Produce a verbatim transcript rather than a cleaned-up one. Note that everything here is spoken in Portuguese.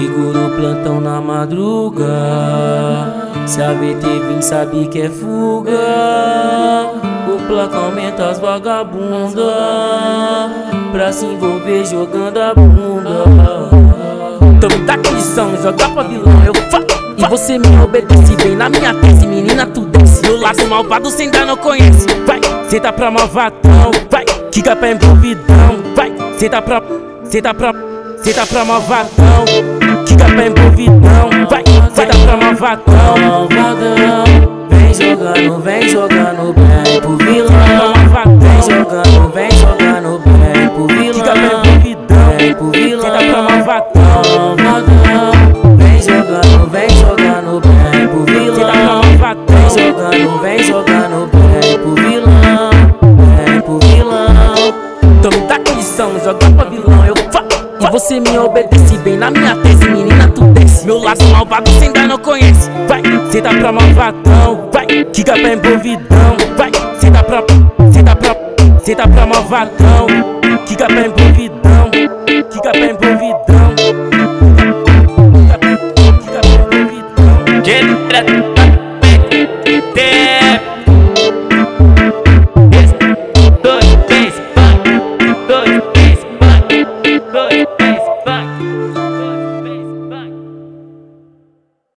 Segura o plantão na madruga. Se a V T vir sabe que é fuga, o placa aumenta as vagabundas pra se envolver jogando a bunda. Então me dá condição, jogar pra vilão, eu falo. E você me obedece bem na minha tese, menina, tu desce. Meu lado malvado cê ainda não conhece. Vai, senta pra malvadão, vai, quica pra envolvidão. Vai, senta pra, senta pra, senta pra malvadão, quica pra envolvidão. Vai, senta pra malvadão. Malvadão, vem jogando, vem jogando bem pro vilão. Vem jogando, vem jogando bem pro vilão. Quica pra envolvidão, vem pro vilão. Senta pra malvadão. Vem jogando, vem jogando bem pro vilão. Vem jogando, vem jogando bem pro vilão. Bem pro vilão. Então me dá condição, joga pra vilão, eu falo. E você me obedece bem na minha tese, menina, tu desce. Meu lado malvado cê ainda não conhece. Vai, senta pra malvadão. Vai, quica pra envolvidão. Vai, senta pra, senta pra, senta pra malvadão. Quica pra envolvidão. Quica pra envolvidão.